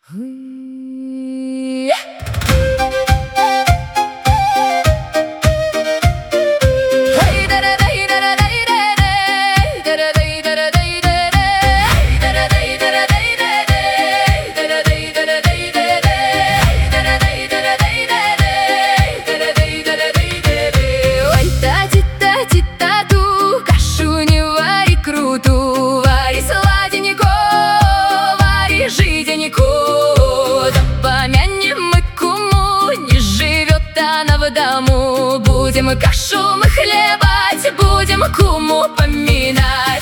Кашу не вари крутую, вари сладенькую, вари жиденькую. Да помянем мы куму, не живет она в дому. Будем кашу мы хлебать, будем куму поминать.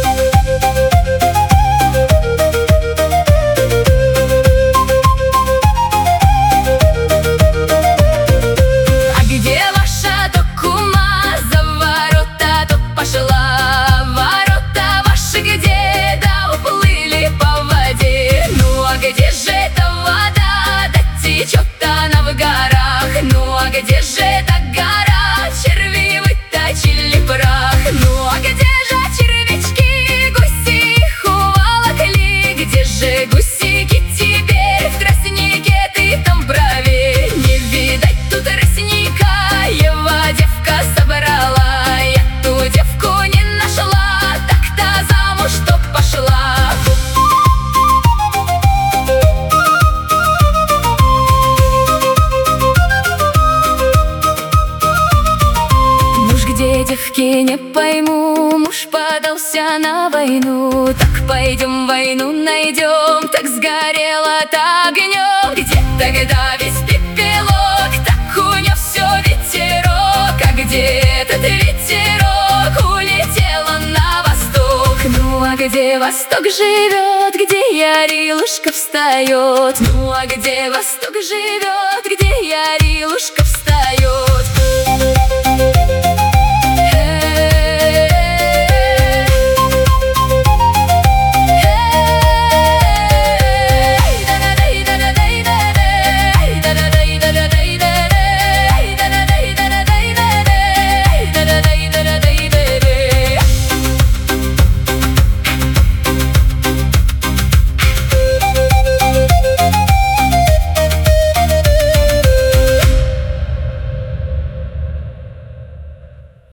А где ваша то кума? За ворота-то пошла. Ворота ваши где? Да уплыли по воде. Ну а где же эта вода? Да течет она в горах. Ну а где же эта гора? Черви выточили прах. Ну а где же червячки? Гуси их уволокли. Где же гусики теперь? В тростнике ты там правее. Не видать тут тростника, его девка собрала. Я ту девку не нашла, так-то замуж что пошла. Муж где девки, не пойму. Муж подался на войну. Так пойдем войну найдем. Так сгорела-то огнем. Где тогда весь пепелок? Так у него все ветерок. А где этот ветерок? Улетел он на восток. Ну а где восток живет? Где Ярилушка встает? Ну а где восток живет? Где Ярилушка встает?